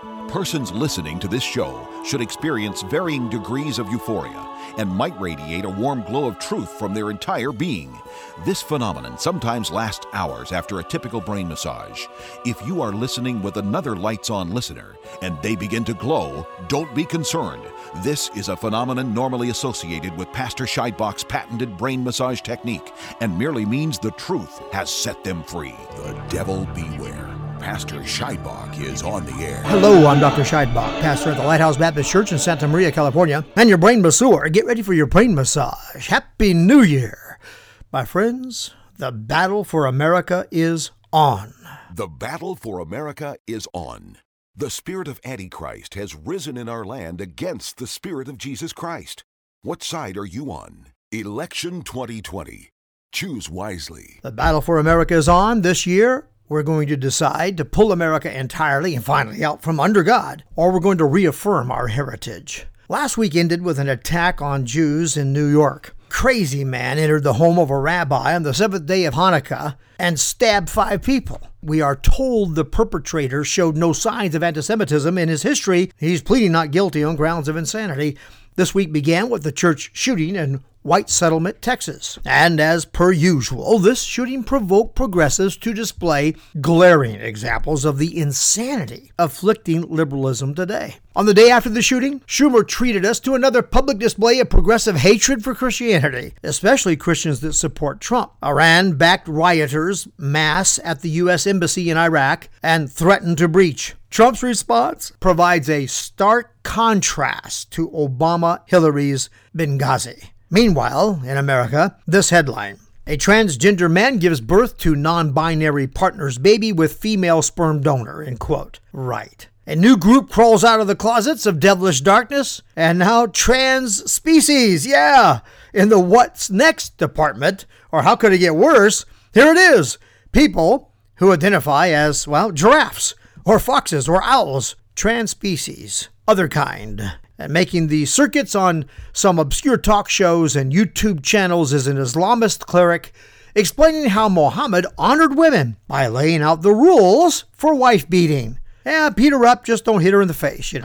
Persons listening to this show should experience varying degrees of euphoria and might radiate a warm glow of truth from their entire being. This phenomenon sometimes lasts hours after a typical brain massage. If you are listening with another lights-on listener and they begin to glow, don't be concerned. This is a phenomenon normally associated with Pastor Scheidbach's patented brain massage technique and merely means the truth has set them free. The devil beware. Pastor Scheidbach is on the air. Hello, I'm Dr. Scheidbach, pastor at the Lighthouse Baptist Church in Santa Maria, California, and your brain masseur. Get ready for your brain massage. Happy New Year. My friends, the battle for America is on. The battle for America is on. The spirit of Antichrist has risen in our land against the spirit of Jesus Christ. What side are you on? Election 2020. Choose wisely. The battle for America is on. This year, we're going to decide to pull America entirely and finally out from under God, or we're going to reaffirm our heritage. Last week ended with an attack on Jews in New York. Crazy man entered the home of a rabbi on the seventh day of Hanukkah and stabbed 5 people. We are told the perpetrator showed no signs of anti-Semitism in his history. He's pleading not guilty on grounds of insanity. This week began with the church shooting in White Settlement, Texas. And as per usual, this shooting provoked progressives to display glaring examples of the insanity afflicting liberalism today. On the day after the shooting, Schumer treated us to another public display of progressive hatred for Christianity, especially Christians that support Trump. Iran-backed rioters mass at the U.S. Embassy in Iraq and threatened to breach. Trump's response provides a stark contrast to Obama-Hillary's Benghazi. Meanwhile, in America, this headline: a transgender man gives birth to non-binary partner's baby with female sperm donor, end quote. Right. A new group crawls out of the closets of devilish darkness, and now trans species, in the what's next department, or how could it get worse, here it is. People who identify as, giraffes, or foxes, or owls, trans species, other kind. And making the circuits on some obscure talk shows and YouTube channels is an Islamist cleric explaining how Muhammad honored women by laying out the rules for wife beating. Beat her up, just don't hit her in the face,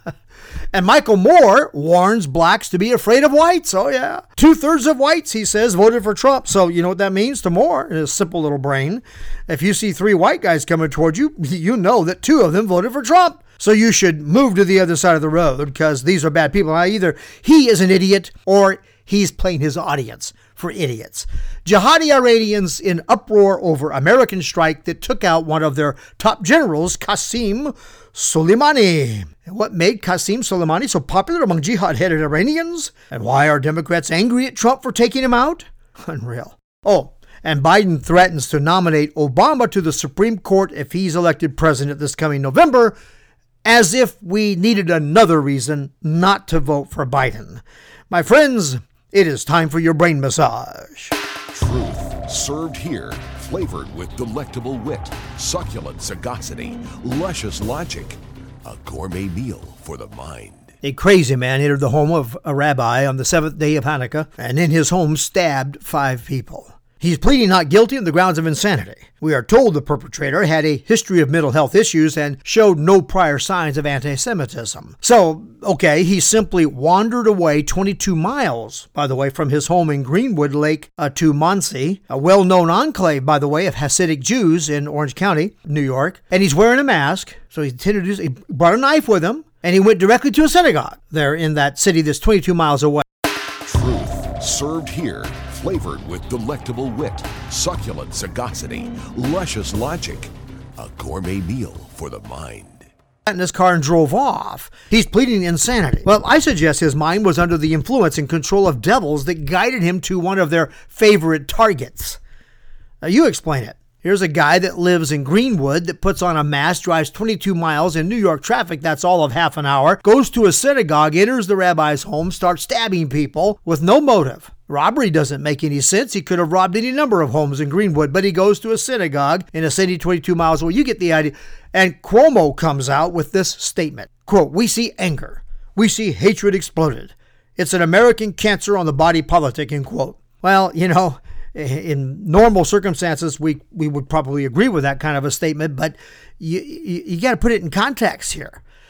And Michael Moore warns blacks to be afraid of whites. 2/3 of whites, he says, voted for Trump. So you know what that means to Moore in his simple little brain. If you see 3 white guys coming towards you, you know that 2 of them voted for Trump. So you should move to the other side of the road because these are bad people. Now, either he is an idiot or he's playing his audience for idiots. Jihadi Iranians in uproar over American strike that took out one of their top generals, Qasem Soleimani. And what made Qasem Soleimani so popular among jihad-headed Iranians? And why are Democrats angry at Trump for taking him out? Unreal. And Biden threatens to nominate Obama to the Supreme Court if he's elected president this coming November, as if we needed another reason not to vote for Biden. My friends, it is time for your brain massage. Truth served here, flavored with delectable wit, succulent sagacity, luscious logic. A gourmet meal for the mind. A crazy man entered the home of a rabbi on the seventh day of Hanukkah and in his home stabbed 5 people. He's pleading not guilty on the grounds of insanity. We are told the perpetrator had a history of mental health issues and showed no prior signs of anti-Semitism. So, he simply wandered away 22 miles, by the way, from his home in Greenwood Lake to Monsey, a well-known enclave, by the way, of Hasidic Jews in Orange County, New York. And he's wearing a mask, so he brought a knife with him, and he went directly to a synagogue there in that city that's 22 miles away. Truth served here, flavored with delectable wit, succulent sagacity, luscious logic. A gourmet meal for the mind. In his car and drove off. He's pleading insanity. Well, I suggest his mind was under the influence and control of devils that guided him to one of their favorite targets. Now, you explain it. Here's a guy that lives in Greenwood that puts on a mask, drives 22 miles in New York traffic, that's all of half an hour, goes to a synagogue, enters the rabbi's home, starts stabbing people with no motive. Robbery doesn't make any sense. He could have robbed any number of homes in Greenwood, but he goes to a synagogue in a city 22 miles away. You get the idea. And Cuomo comes out with this statement, quote, "We see anger. We see hatred exploded. It's an American cancer on the body politic," end quote. Well, in normal circumstances, we would probably agree with that kind of a statement, but you got to put it in context here.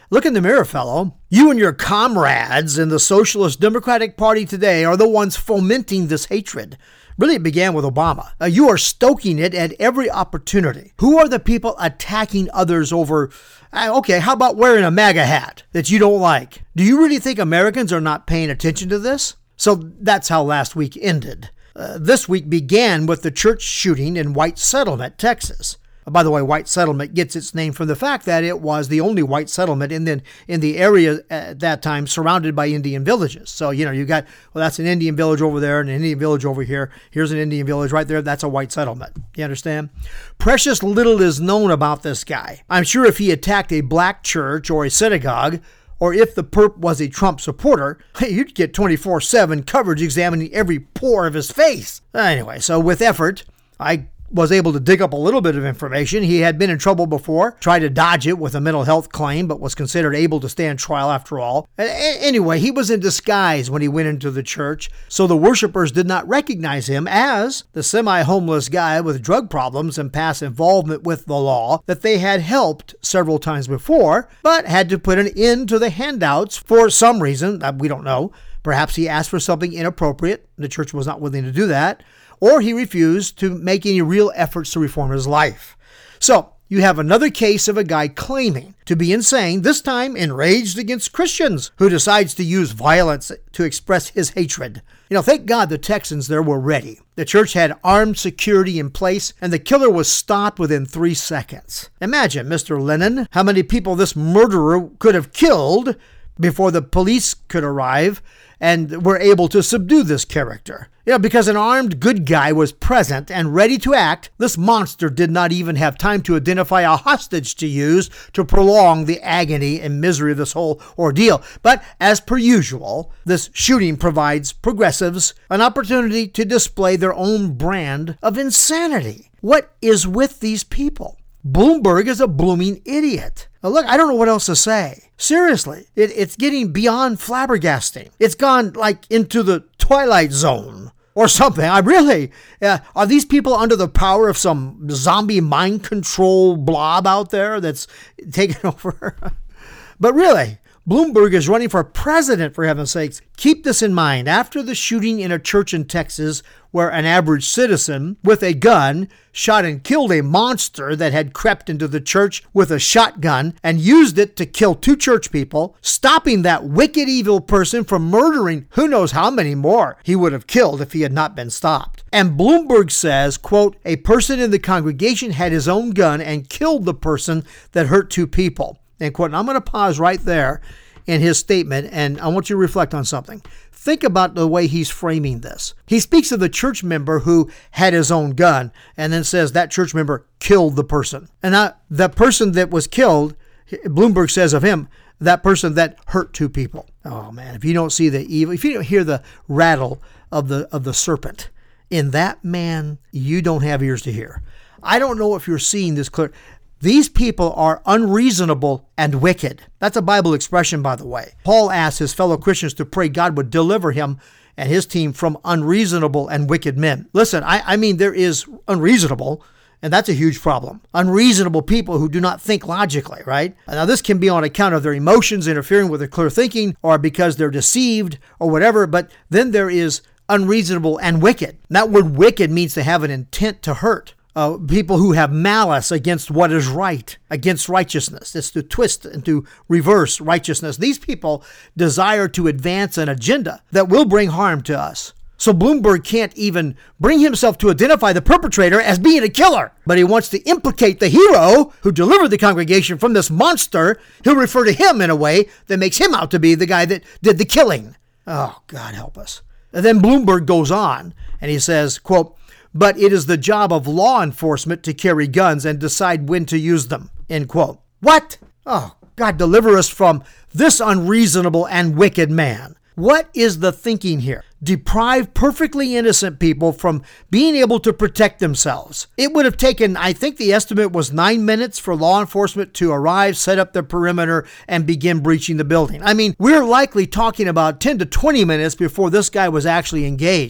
Look in the mirror, fellow. You and your comrades in the Socialist Democratic Party today are the ones fomenting this hatred. Really, it began with Obama. You are stoking it at every opportunity. Who are the people attacking others over, okay, how about wearing a MAGA hat that you don't like? Do you really think Americans are not paying attention to this? So that's how last week ended. This week began with the church shooting in White Settlement, Texas. By the way, White Settlement gets its name from the fact that it was the only white settlement in the area at that time surrounded by Indian villages. So, you got, well, that's an Indian village over there and an Indian village over here. Here's an Indian village right there. That's a white settlement. You understand? Precious little is known about this guy. I'm sure if he attacked a black church or a synagogue, or if the perp was a Trump supporter, you'd get 24/7 coverage examining every pore of his face. Anyway, so with effort, I was able to dig up a little bit of information. He had been in trouble before, tried to dodge it with a mental health claim, but was considered able to stand trial after all. Anyway, he was in disguise when he went into the church, so the worshipers did not recognize him as the semi-homeless guy with drug problems and past involvement with the law that they had helped several times before, but had to put an end to the handouts for some reason that we don't know. Perhaps he asked for something inappropriate. The church was not willing to do that. Or he refused to make any real efforts to reform his life. So you have another case of a guy claiming to be insane, this time enraged against Christians, who decides to use violence to express his hatred. Thank God the Texans there were ready. The church had armed security in place, and the killer was stopped within 3 seconds. Imagine, Mr. Lennon, how many people this murderer could have killed before the police could arrive and were able to subdue this character. Because an armed good guy was present and ready to act, this monster did not even have time to identify a hostage to use to prolong the agony and misery of this whole ordeal. But as per usual, this shooting provides progressives an opportunity to display their own brand of insanity. What is with these people? Bloomberg is a blooming idiot. Now look, I don't know what else to say. Seriously, it's getting beyond flabbergasting. It's gone into the Twilight Zone or something. Are these people under the power of some zombie mind control blob out there that's taking over? But really, Bloomberg is running for president, for heaven's sakes. Keep this in mind. After the shooting in a church in Texas, where an average citizen with a gun shot and killed a monster that had crept into the church with a shotgun and used it to kill 2 church people, stopping that wicked evil person from murdering who knows how many more he would have killed if he had not been stopped. And Bloomberg says, quote, a person in the congregation had his own gun and killed the person that hurt 2 people. End quote. And I'm going to pause right there in his statement, and I want you to reflect on something. Think about the way he's framing this. He speaks of the church member who had his own gun and then says that church member killed the person. And the person that was killed, Bloomberg says of him, that person that hurt 2 people. Oh man, if you don't see the evil, if you don't hear the rattle of the serpent in that man, you don't have ears to hear. I don't know if you're seeing this clear. These people are unreasonable and wicked. That's a Bible expression, by the way. Paul asked his fellow Christians to pray God would deliver him and his team from unreasonable and wicked men. Listen, I mean, there is unreasonable, and that's a huge problem. Unreasonable people who do not think logically, right? Now, this can be on account of their emotions interfering with their clear thinking or because they're deceived or whatever, but then there is unreasonable and wicked. That word wicked means to have an intent to hurt. People who have malice against what is right, against righteousness. It's to twist and to reverse righteousness. These people desire to advance an agenda that will bring harm to us. So Bloomberg can't even bring himself to identify the perpetrator as being a killer. But he wants to implicate the hero who delivered the congregation from this monster. He'll refer to him in a way that makes him out to be the guy that did the killing. Oh, God help us. And then Bloomberg goes on and he says, quote, but it is the job of law enforcement to carry guns and decide when to use them, end quote. What? Oh, God, deliver us from this unreasonable and wicked man. What is the thinking here? Deprive perfectly innocent people from being able to protect themselves. It would have taken, I think the estimate was 9 minutes for law enforcement to arrive, set up their perimeter, and begin breaching the building. I mean, we're likely talking about 10 to 20 minutes before this guy was actually engaged.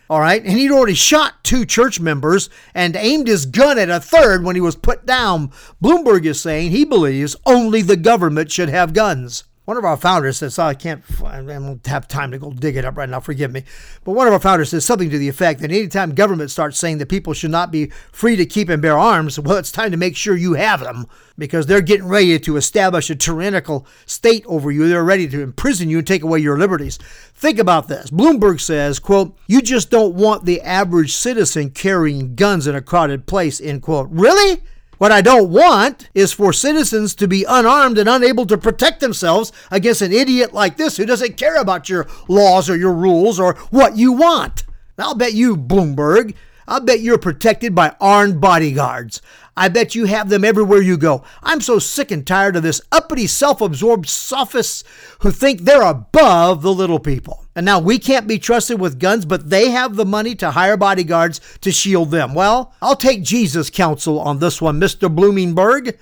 All right. And he'd already shot 2 church members and aimed his gun at a third when he was put down. Bloomberg is saying he believes only the government should have guns. One of our founders says, I don't have time to go dig it up right now, forgive me. But one of our founders says something to the effect that anytime government starts saying that people should not be free to keep and bear arms, well, it's time to make sure you have them because they're getting ready to establish a tyrannical state over you. They're ready to imprison you and take away your liberties. Think about this. Bloomberg says, quote, you just don't want the average citizen carrying guns in a crowded place, end quote. Really? What I don't want is for citizens to be unarmed and unable to protect themselves against an idiot like this who doesn't care about your laws or your rules or what you want. I'll bet you, Bloomberg, I'll bet you're protected by armed bodyguards. I bet you have them everywhere you go. I'm so sick and tired of this uppity, self-absorbed sophists who think they're above the little people. And now we can't be trusted with guns, but they have the money to hire bodyguards to shield them. Well, I'll take Jesus' counsel on this one, Mr. Bloomingberg.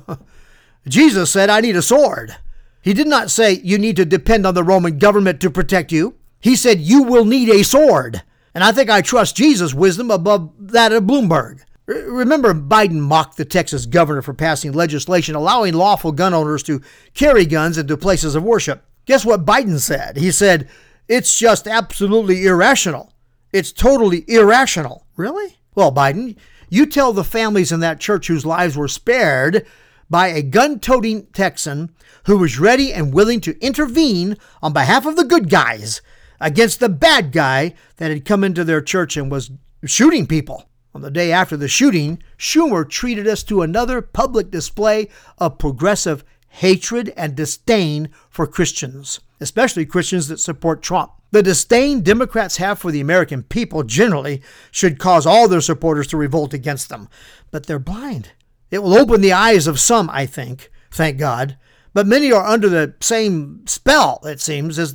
Jesus said, I need a sword. He did not say you need to depend on the Roman government to protect you. He said you will need a sword. And I think I trust Jesus' wisdom above that of Bloomberg. Remember, Biden mocked the Texas governor for passing legislation allowing lawful gun owners to carry guns into places of worship. Guess what Biden said? He said, it's just absolutely irrational. It's totally irrational. Really? Well, Biden, you tell the families in that church whose lives were spared by a gun-toting Texan who was ready and willing to intervene on behalf of the good guys against the bad guy that had come into their church and was shooting people. On the day after the shooting, Schumer treated us to another public display of progressive hatred and disdain for Christians, especially Christians that support Trump. The disdain Democrats have for the American people generally should cause all their supporters to revolt against them. But they're blind. It will open the eyes of some, I think, thank God. But many are under the same spell, it seems, as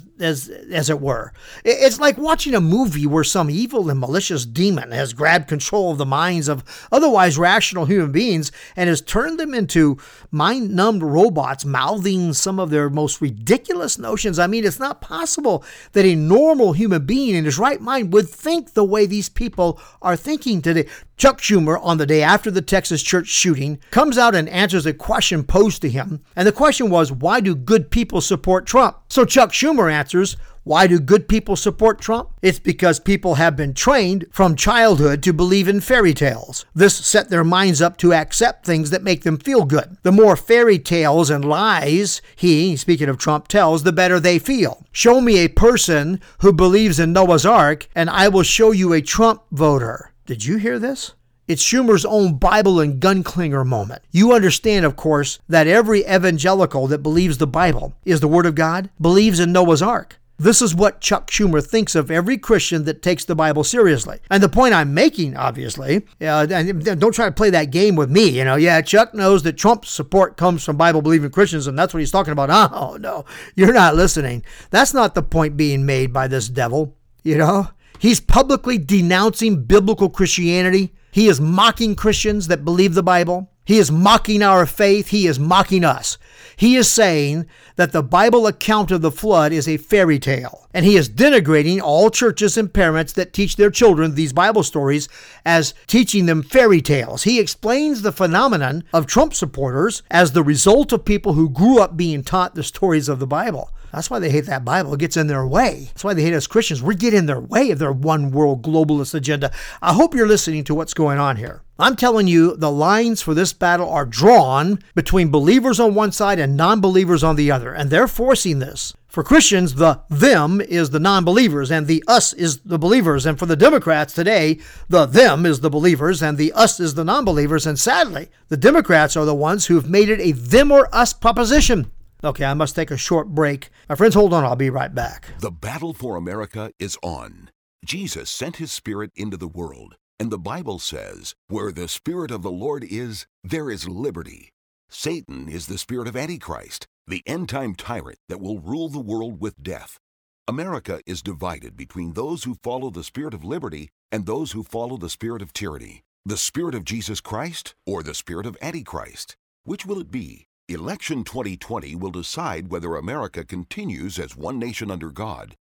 it were. It's like watching a movie where some evil and malicious demon has grabbed control of the minds of otherwise rational human beings and has turned them into mind-numbed robots mouthing some of their most ridiculous notions. I mean, it's not possible that a normal human being in his right mind would think the way these people are thinking today. Chuck Schumer, on the day after the Texas church shooting, comes out and answers a question posed to him. And the question was, why do good people support Trump? So Chuck Schumer answers, why do good people support Trump? It's because people have been trained from childhood to believe in fairy tales. This set their minds up to accept things that make them feel good. The more fairy tales and lies he, speaking of Trump, tells, the better they feel. Show me a person who believes in Noah's Ark, and I will show you a Trump voter. Did you hear this? It's Schumer's own Bible and gunslinger moment. You understand, of course, that every evangelical that believes the Bible is the Word of God believes in Noah's Ark. This is what Chuck Schumer thinks of every Christian that takes the Bible seriously. And the point I'm making, obviously, and don't try to play that game with me. Chuck knows that Trump's support comes from Bible-believing Christians, and that's what he's talking about. Oh, no, you're not listening. That's not the point being made by this devil, He's publicly denouncing biblical Christianity. He is mocking Christians that believe the Bible. He is mocking our faith. He is mocking us. He is saying that the Bible account of the flood is a fairy tale. And he is denigrating all churches and parents that teach their children these Bible stories as teaching them fairy tales. He explains the phenomenon of Trump supporters as the result of people who grew up being taught the stories of the Bible. That's why they hate that Bible. It gets in their way. That's why they hate us Christians. We get in their way of their one world globalist agenda. I hope you're listening to what's going on here. I'm telling you, the lines for this battle are drawn between believers on one side and non-believers on the other, and they're forcing this. For Christians, the them is the non-believers and the us is the believers. And for the Democrats today, the them is the believers and the us is the non-believers. And sadly, the Democrats are the ones who've made it a them or us proposition. Okay, I must take a short break. My friends, hold on. I'll be right back. The battle for America is on. Jesus sent his Spirit into the world, and the Bible says, where the Spirit of the Lord is, there is liberty. Satan is the spirit of Antichrist, the end-time tyrant that will rule the world with death. America is divided between those who follow the spirit of liberty and those who follow the spirit of tyranny. The spirit of Jesus Christ or the spirit of Antichrist? Which will it be? Election 2020 will decide whether America continues as one nation under God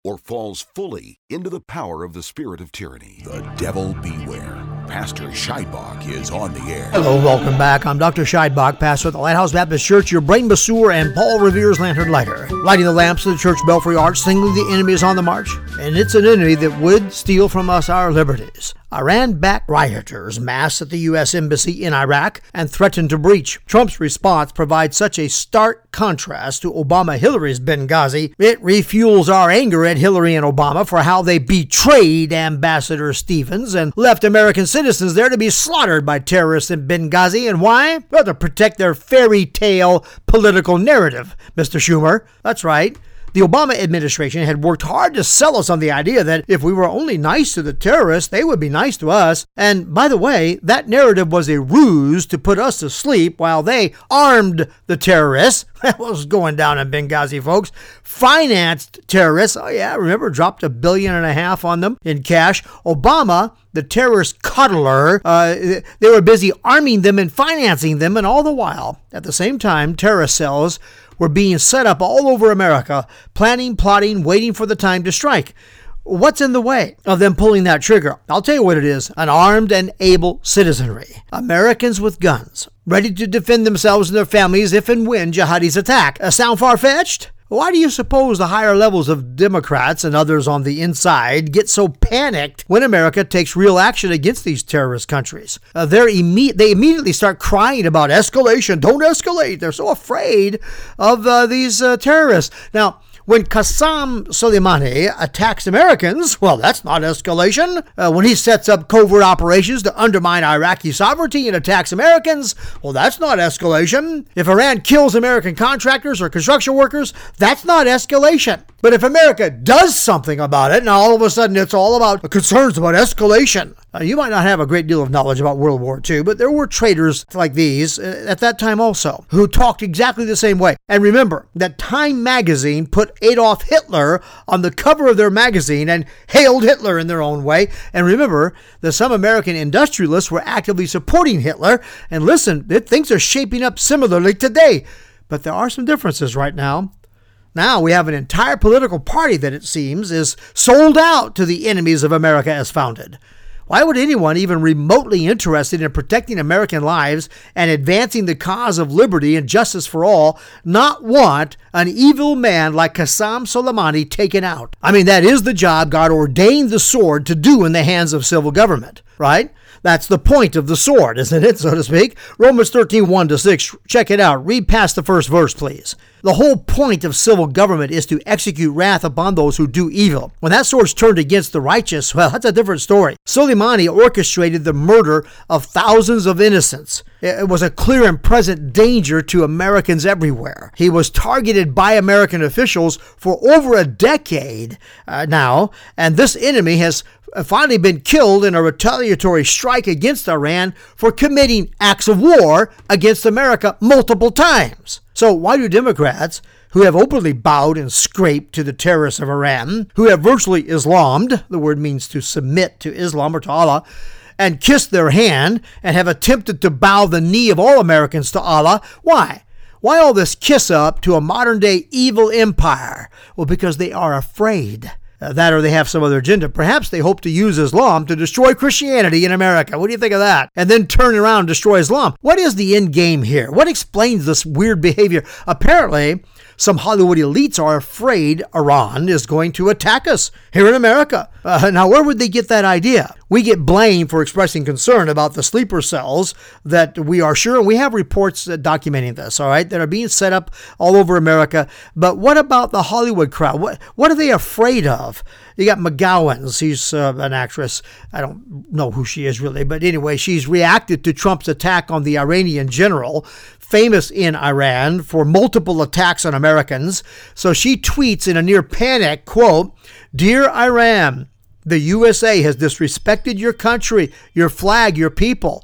or falls fully into the power of the spirit of tyranny. The devil beware. Pastor Scheidbach is on the air. Hello, welcome back. I'm Dr. Scheidbach, pastor at the Lighthouse Baptist Church, your brain masseur and Paul Revere's lantern lighter, lighting the lamps of the church belfry arch, singling the enemy is on the march. And it's an enemy that would steal from us our liberties. Iran-backed rioters massed at the U.S. Embassy in Iraq and threatened to breach. Trump's response provides such a stark contrast to Obama-Hillary's Benghazi. It refuels our anger at Hillary and Obama for how they betrayed Ambassador Stevens and left American citizens there to be slaughtered by terrorists in Benghazi. And why? Well, to protect their fairy tale political narrative, Mr. Schumer. That's right. The Obama administration had worked hard to sell us on the idea that if we were only nice to the terrorists, they would be nice to us. And by the way, that narrative was a ruse to put us to sleep while they armed the terrorists. That was going down in Benghazi, folks. Financed terrorists. Oh yeah, remember, dropped $1.5 billion on them in cash. Obama, the terrorist coddler, they were busy arming them and financing them. And all the while, at the same time, terrorist cells were being set up all over America, planning, plotting, waiting for the time to strike. What's in the way of them pulling that trigger? I'll tell you what it is: an armed and able citizenry. Americans with guns, ready to defend themselves and their families if and when jihadis attack. Sound far-fetched? Why do you suppose the higher levels of Democrats and others on the inside get so panicked when America takes real action against these terrorist countries? They immediately start crying about escalation. Don't escalate. They're so afraid of these terrorists. Now, when Qasem Soleimani attacks Americans, well, that's not escalation. When he sets up covert operations to undermine Iraqi sovereignty and attacks Americans, well, that's not escalation. If Iran kills American contractors or construction workers, that's not escalation. But if America does something about it, now all of a sudden it's all about concerns about escalation. You might not have a great deal of knowledge about World War II, but there were traitors like these at that time also who talked exactly the same way. And remember that Time magazine put Adolf Hitler on the cover of their magazine and hailed Hitler in their own way. And remember that some American industrialists were actively supporting Hitler. And listen, things are shaping up similarly today. But there are some differences right now. Now we have an entire political party that it seems is sold out to the enemies of America as founded. Why would anyone even remotely interested in protecting American lives and advancing the cause of liberty and justice for all not want an evil man like Qasem Soleimani taken out? I mean, that is the job God ordained the sword to do in the hands of civil government, right? That's the point of the sword, isn't it, so to speak? Romans 13, 1-6. Check it out. Read past the first verse, please. The whole point of civil government is to execute wrath upon those who do evil. When that sword's turned against the righteous, well, that's a different story. Soleimani orchestrated the murder of thousands of innocents. It was a clear and present danger to Americans everywhere. He was targeted by American officials for over a decade now, and this enemy has finally been killed in a retaliatory strike against Iran for committing acts of war against America multiple times. So why do Democrats, who have openly bowed and scraped to the terrorists of Iran, who have virtually Islamed, the word means to submit to Islam or to Allah, and kissed their hand and have attempted to bow the knee of all Americans to Allah, why? Why all this kiss up to a modern-day evil empire? Well, because they are afraid. That or they have some other agenda. Perhaps they hope to use Islam to destroy Christianity in America. What do you think of that? And then turn around and destroy Islam. What is the end game here? What explains this weird behavior? Apparently, some Hollywood elites are afraid Iran is going to attack us here in America. Now, where would they get that idea? We get blamed for expressing concern about the sleeper cells that we are sure, and we have reports documenting this, all right, that are being set up all over America. But what about the Hollywood crowd? What are they afraid of? You got McGowan. She's an actress. I don't know who she is really, but anyway, she's reacted to Trump's attack on the Iranian general, famous in Iran for multiple attacks on Americans. So she tweets in a near panic, quote, "Dear Iran, the USA has disrespected your country, your flag, your people.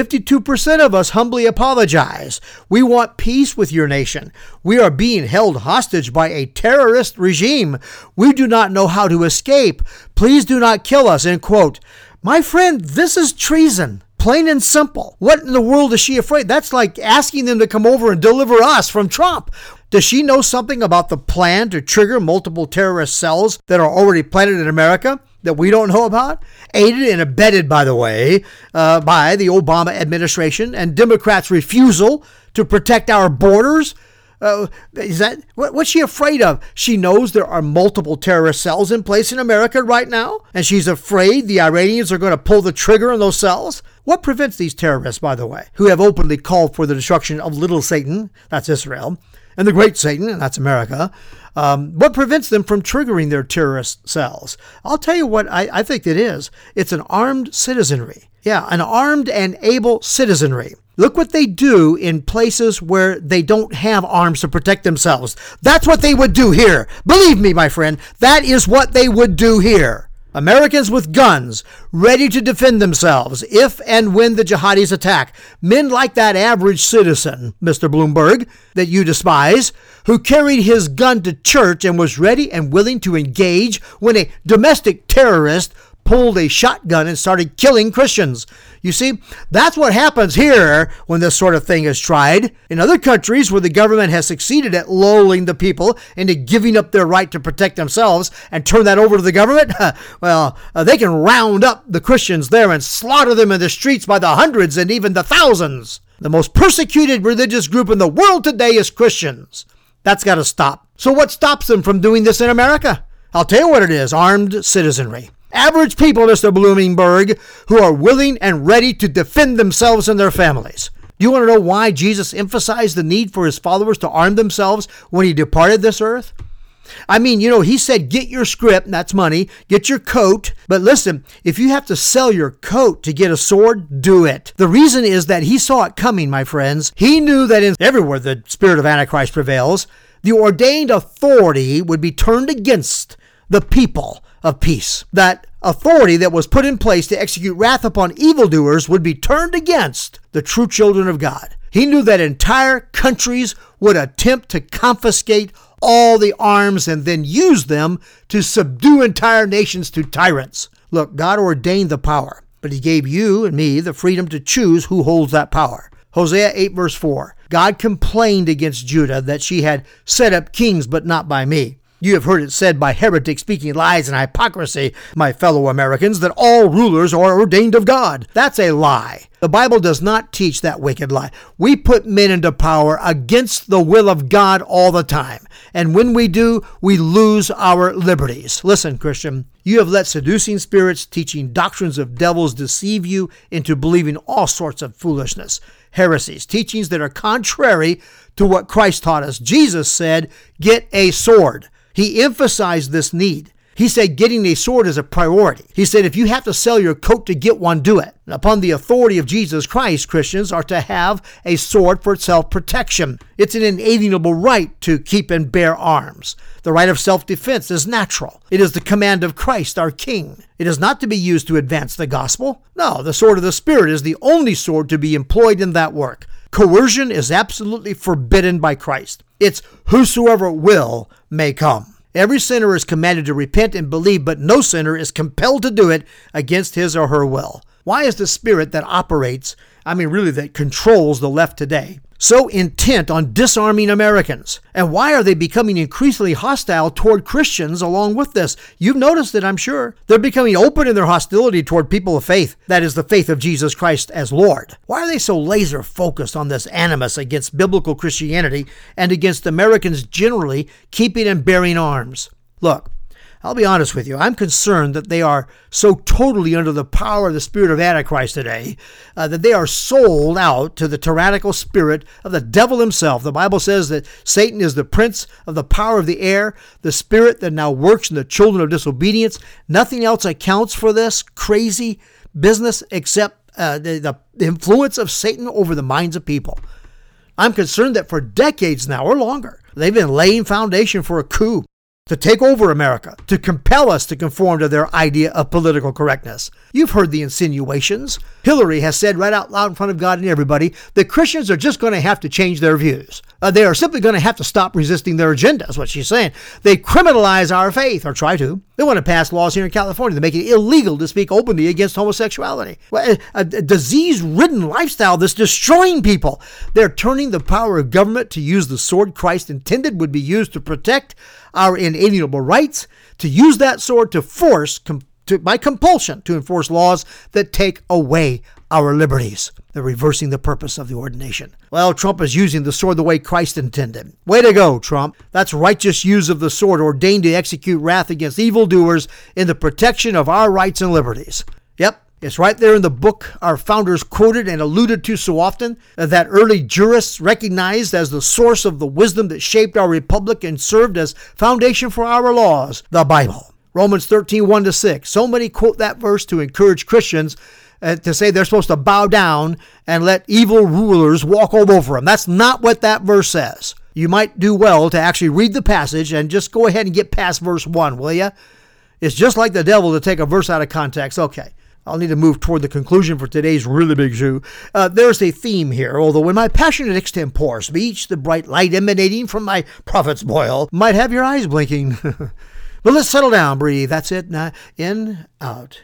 52% of us humbly apologize. We want peace with your nation. We are being held hostage by a terrorist regime. We do not know how to escape. Please do not kill us," end quote. My friend, this is treason. Plain and simple. What in the world is she afraid? That's like asking them to come over and deliver us from Trump. Does she know something about the plan to trigger multiple terrorist cells that are already planted in America that we don't know about? Aided and abetted, by the way, by the Obama administration and Democrats' refusal to protect our borders. Is that what's she afraid of? She knows there are multiple terrorist cells in place in America right now, and she's afraid the Iranians are going to pull the trigger on those cells. What prevents these terrorists, by the way, who have openly called for the destruction of little Satan, that's Israel, and the great Satan, and that's America, what prevents them from triggering their terrorist cells? I'll tell you what I think it is. It's an armed citizenry. Yeah, an armed and able citizenry. Look what they do in places where they don't have arms to protect themselves. That's what they would do here. Believe me, my friend, that is what they would do here. Americans with guns, ready to defend themselves if and when the jihadis attack. Men like that average citizen, Mr. Bloomberg, that you despise, who carried his gun to church and was ready and willing to engage when a domestic terrorist pulled a shotgun and started killing Christians. You see, that's what happens here when this sort of thing is tried. In other countries where the government has succeeded at lulling the people into giving up their right to protect themselves and turn that over to the government, they can round up the Christians there and slaughter them in the streets by the hundreds and even the thousands. The most persecuted religious group in the world today is Christians. That's got to stop. So what stops them from doing this in America? I'll tell you what it is, armed citizenry. Average people, Mr. Bloomberg, who are willing and ready to defend themselves and their families. Do you want to know why Jesus emphasized the need for his followers to arm themselves when he departed this earth? I mean, he said, get your script, that's money, get your coat. But listen, if you have to sell your coat to get a sword, do it. The reason is that he saw it coming, my friends. He knew that everywhere the spirit of Antichrist prevails, the ordained authority would be turned against the people of peace. That authority that was put in place to execute wrath upon evildoers would be turned against the true children of God. He knew that entire countries would attempt to confiscate all the arms and then use them to subdue entire nations to tyrants. Look, God ordained the power, but he gave you and me the freedom to choose who holds that power. Hosea 8 verse 4, God complained against Judah that she had set up kings, but not by me. You have heard it said by heretics speaking lies and hypocrisy, my fellow Americans, that all rulers are ordained of God. That's a lie. The Bible does not teach that wicked lie. We put men into power against the will of God all the time. And when we do, we lose our liberties. Listen, Christian, you have let seducing spirits teaching doctrines of devils deceive you into believing all sorts of foolishness, heresies, teachings that are contrary to what Christ taught us. Jesus said, get a sword. He emphasized this need. He said getting a sword is a priority. He said if you have to sell your coat to get one, do it. And upon the authority of Jesus Christ, Christians are to have a sword for self-protection. It's an inalienable right to keep and bear arms. The right of self-defense is natural. It is the command of Christ, our King. It is not to be used to advance the gospel. No, the sword of the Spirit is the only sword to be employed in that work. Coercion is absolutely forbidden by Christ. It's whosoever will may come. Every sinner is commanded to repent and believe, but no sinner is compelled to do it against his or her will. Why is the spirit that operates, that controls the left today, so intent on disarming Americans? And why are they becoming increasingly hostile toward Christians along with this? You've noticed it, I'm sure. They're becoming open in their hostility toward people of faith. That is the faith of Jesus Christ as Lord. Why are they so laser focused on this animus against biblical Christianity and against Americans generally keeping and bearing arms? Look, I'll be honest with you. I'm concerned that they are so totally under the power of the spirit of Antichrist today that they are sold out to the tyrannical spirit of the devil himself. The Bible says that Satan is the prince of the power of the air, the spirit that now works in the children of disobedience. Nothing else accounts for this crazy business except the influence of Satan over the minds of people. I'm concerned that for decades now or longer, they've been laying foundation for a coup to take over America, to compel us to conform to their idea of political correctness. You've heard the insinuations. Hillary has said right out loud in front of God and everybody that Christians are just going to have to change their views. They are simply going to have to stop resisting their agenda, is what she's saying. They criminalize our faith, or try to. They want to pass laws here in California to make it illegal to speak openly against homosexuality. A disease-ridden lifestyle that's destroying people. They're turning the power of government to use the sword Christ intended would be used to protect our inalienable rights, to use that sword to force, by compulsion, to enforce laws that take away our liberties. They're reversing the purpose of the ordination. Well, Trump is using the sword the way Christ intended. Way to go, Trump. That's righteous use of the sword ordained to execute wrath against evildoers in the protection of our rights and liberties. Yep, it's right there in the book our founders quoted and alluded to so often, that early jurists recognized as the source of the wisdom that shaped our republic and served as foundation for our laws, the Bible. Romans 13, 1-6. So many quote that verse to encourage Christians to say they're supposed to bow down and let evil rulers walk all over them. That's not what that verse says. You might do well to actually read the passage and just go ahead and get past verse 1, will you? It's just like the devil to take a verse out of context. Okay, I'll need to move toward the conclusion for today's really big show. There's a theme here. Although in my passionate extempore speech, the bright light emanating from my prophet's boil might have your eyes blinking. But let's settle down, breathe. That's it. Now, in, out,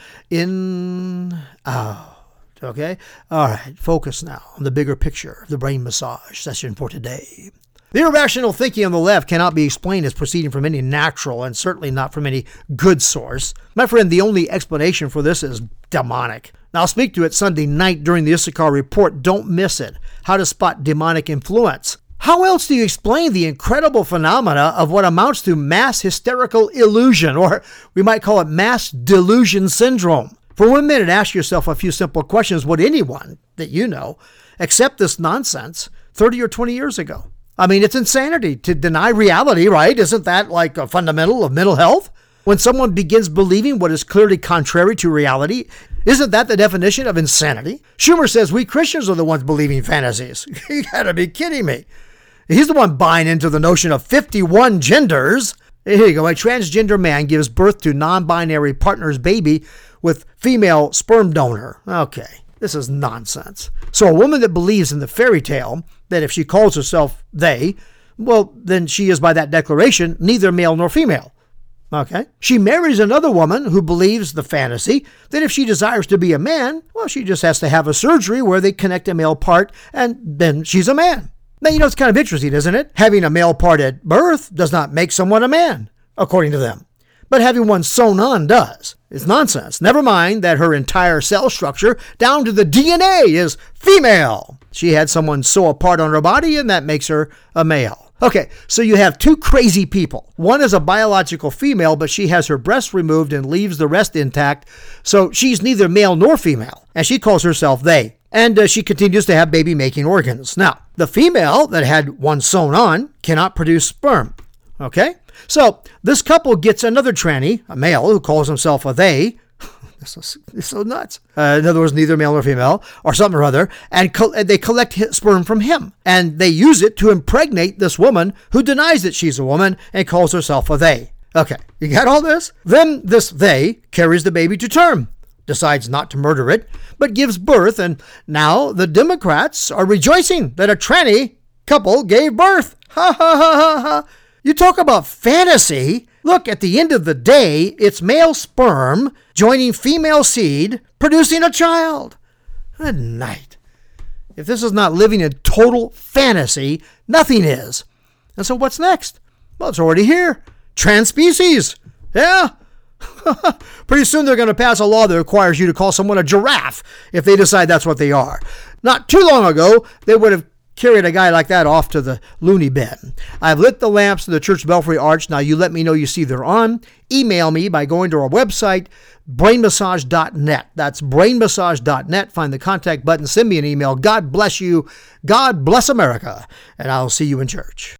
in, out. Okay? All right. Focus now on the bigger picture of the brain massage session for today. The irrational thinking on the left cannot be explained as proceeding from any natural and certainly not from any good source. My friend, the only explanation for this is demonic. Now, I'll speak to it Sunday night during the Issachar Report. Don't miss it. How to spot demonic influence. How else do you explain the incredible phenomena of what amounts to mass hysterical illusion, or we might call it mass delusion syndrome? For 1 minute, ask yourself a few simple questions. Would anyone that you know accept this nonsense 30 or 20 years ago? I mean, it's insanity to deny reality, right? Isn't that like a fundamental of mental health? When someone begins believing what is clearly contrary to reality, isn't that the definition of insanity? Schumer says we Christians are the ones believing fantasies. You gotta be kidding me. He's the one buying into the notion of 51 genders. Here you go. A transgender man gives birth to non-binary partner's baby with female sperm donor. Okay, this is nonsense. So a woman that believes in the fairy tale that if she calls herself they, well, then she is by that declaration neither male nor female. Okay. She marries another woman who believes the fantasy that if she desires to be a man, well, she just has to have a surgery where they connect a male part and then she's a man. Now, you know, it's kind of interesting, isn't it? Having a male part at birth does not make someone a man, according to them. But having one sewn on does. It's nonsense. Never mind that her entire cell structure, down to the DNA, is female. She had someone sew a part on her body, and that makes her a male. Okay, so you have two crazy people. One is a biological female, but she has her breasts removed and leaves the rest intact, so she's neither male nor female, and she calls herself they. And she continues to have baby-making organs. Now, the female that had one sewn on cannot produce sperm. Okay? So, this couple gets another tranny, a male, who calls himself a they. It's so nuts. In other words, neither male nor female, or something or other, and they collect sperm from him. And they use it to impregnate this woman who denies that she's a woman and calls herself a they. Okay, you got all this? Then this they carries the baby to term, decides not to murder it, but gives birth, and now the Democrats are rejoicing that a tranny couple gave birth. Ha ha ha ha ha. You talk about fantasy. Look, at the end of the day, it's male sperm joining female seed, producing a child. Good night. If this is not living in total fantasy, nothing is. And so what's next? Well, it's already here. Transspecies. Yeah. Pretty soon they're going to pass a law that requires you to call someone a giraffe if they decide that's what they are. Not too long ago, they would have carried a guy like that off to the loony bin. I've lit the lamps of the Church Belfry Arch. Now you let me know you see they're on. Email me by going to our website, brainmassage.net. That's brainmassage.net. Find the contact button. Send me an email. God bless you. God bless America. And I'll see you in church.